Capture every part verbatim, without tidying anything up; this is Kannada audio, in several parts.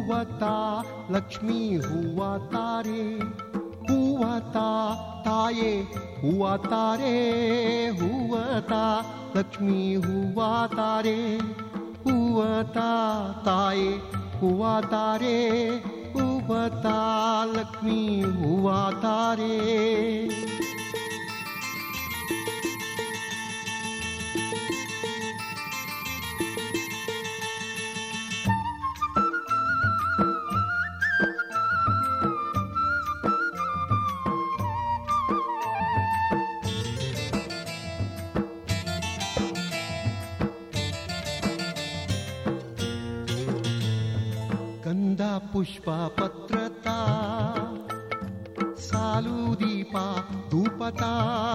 ಹೂವತಾ ಲಕ್ಷ್ಮೀ ಹೂವತಾರೆ, ಹೂವತಾ ತಾಯೇ ಹೂವತಾರೆ, ಹೂವತಾ ಲಕ್ಷ್ಮೀ ಹೂವತಾರೆ, ಹೂವತಾ ತಾಯೇ ಹೂವತಾರೆ, ಹೂವತಾ ಲಕ್ಷ್ಮೀ ಹೂವತಾರೆ. ಗಂಧ ಪುಷ್ಪ ಪತ್ರತಾ ಸಾಲು ದೀಪ ಧೂಪತಾ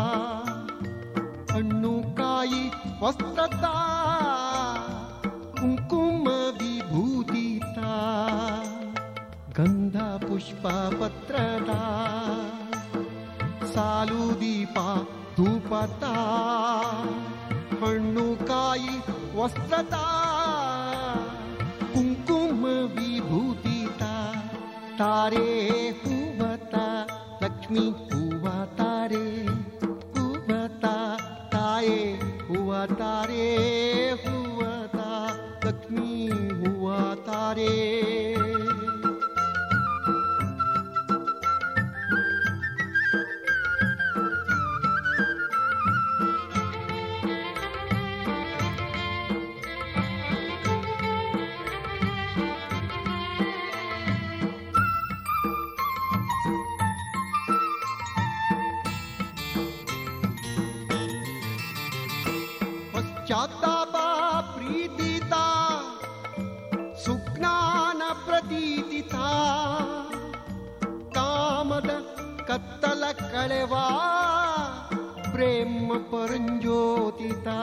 ಹಣ್ಣು ಕಾಯಿ ವಸ್ತ್ರತಾ ಕುಂಕುಮ ವಿಭೂತಿತಾ. ಗಂಧ ಪುಷ್ಪ ಪತ್ರತಾ ಸಾಲು ದೀಪ ಧೂಪತಾ ಹಣ್ಣು ಕಾಯಿ ವಸ್ತ್ರತಾ ಕುಂಕುಮ ವಿಭೂತಿತಾ. ತಾರೆ ಹೂವತಾ ಲಕ್ಷ್ಮೀ ಹೂವತಾರೆ, ಹೂವತಾ ತಾಯೇ ಹೂವತಾರೆ, ಹೂವತಾ ಲಕ್ಷ್ಮೀ ಹೂವತಾರೆ. ಪಶ್ಚಾತ್ತಾಪ ಪ್ರೀತಿತಾ ಸುಜ್ಞಾನ ಪ್ರತೀತಿತಾ ಕಾಮದ ಕತ್ತಲ ಕಳೆವಾ ಪ್ರೇಮ ಪರಂಜ್ಯೋತಿತಾ.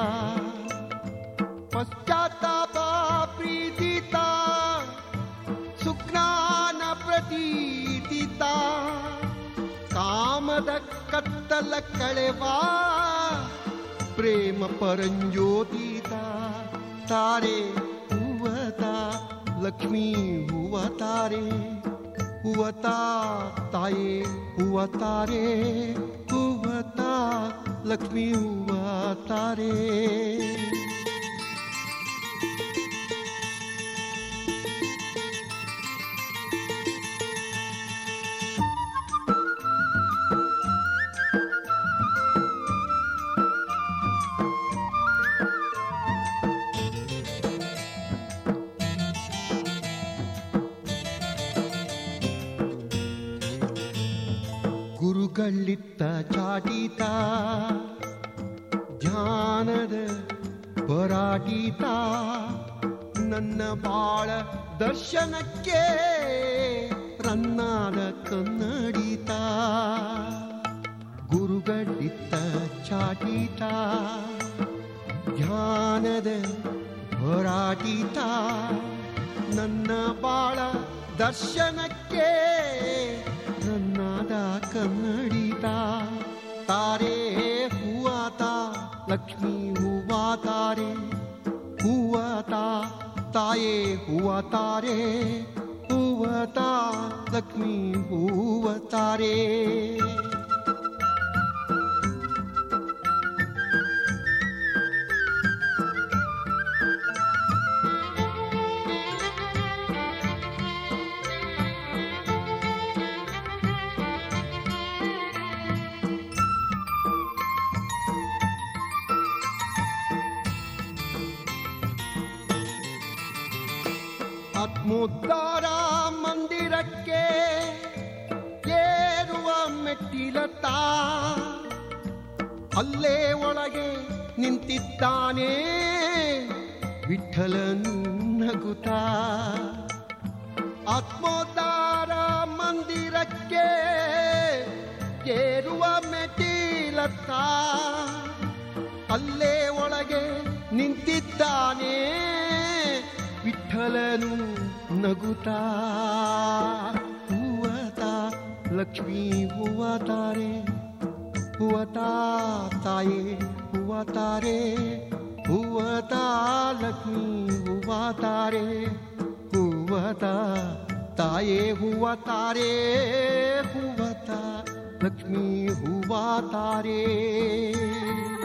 ಪಶ್ಚಾತ್ತಾಪ ಪ್ರೀತಿತಾ ಸುಜ್ಞಾನ ಪ್ರತೀತಿತಾ ಕಾಮದ ಕತ್ತಲ ಕಳೆವಾ ಪ್ರೇಮ ಪರಂಜ್ಯೋತಿತಾ. ತಾರೆ ಹೂವತಾ ಲಕ್ಷ್ಮೀ ಹೂವತಾರೆ, ಹೂವತಾ ತಾಯೇ ಹೂವತಾರೆ, ಹೂವತಾ ಲಕ್ಷ್ಮೀ ಹೂವತಾರೆ. ಗುರುಗಳಿತ್ತ ಚಾಟಿತಾ ಧ್ಯಾನದ ಪರಾಟಿತಾ ನನ್ನ ಬಾಳ ದರ್ಶನಕ್ಕೆ ರನ್ನಾದ ಕನ್ನಡಿತಾ. ಗುರುಗಳಿತ್ತ ಚಾಟಿತಾ ಧ್ಯಾನದ ಪರಾಟಿತಾ ನನ್ನ ಬಾಳ ದರ್ಶನಕ್ಕೆ ನನ್ನಾದ ಕನ್ನಡಿತಾ. ತಾರೆ ಹೂವತಾ ಲಕ್ಷ್ಮೀ ಹೂವತಾರೆ, ಹೂವತಾ ತಾಯೇ ಹೂವತಾರೆ, ಹೂವತಾ ಲಕ್ಷ್ಮೀ ಹೂವತಾರೆ. ಆತ್ಮೋದ್ಧಾರ ಮಂದಿರಕ್ಕೆ ಏರುವ ಮೆಟ್ಟಿಲತಾ ಅಲ್ಲೇ ಒಳಗೆ ನಿಂತಿದ್ದಾನೆ ವಿಠಲನು ನಗುತ್ತಾ. ಆತ್ಮೋದ್ಧಾರ ಮಂದಿರಕ್ಕೆ ಏರುವ ಮೆಟ್ಟಿಲತಾ ಅಲ್ಲೇ ಒಳಗೆ ನಿಂತಿದ್ದಾನೆ ವಿಠಲನು ನಗುತ್ತಾ. ಹೂವತಾ ಲಕ್ಷ್ಮೀ ಹೂವತಾರೆ, ಹೂವತಾ ತಾಯೇ ಹೂವತಾರೆ, ಹೂವತಾ ಲಕ್ಷ್ಮೀ ಹೂವತಾರೆ, ಹೂವ ಹೂವತ ತಾಯೇ ಹೂವ ತಾರೆ ಹೂವತ ಲಕ್ಷ್ಮೀ ಹೂವ ತಾರೆ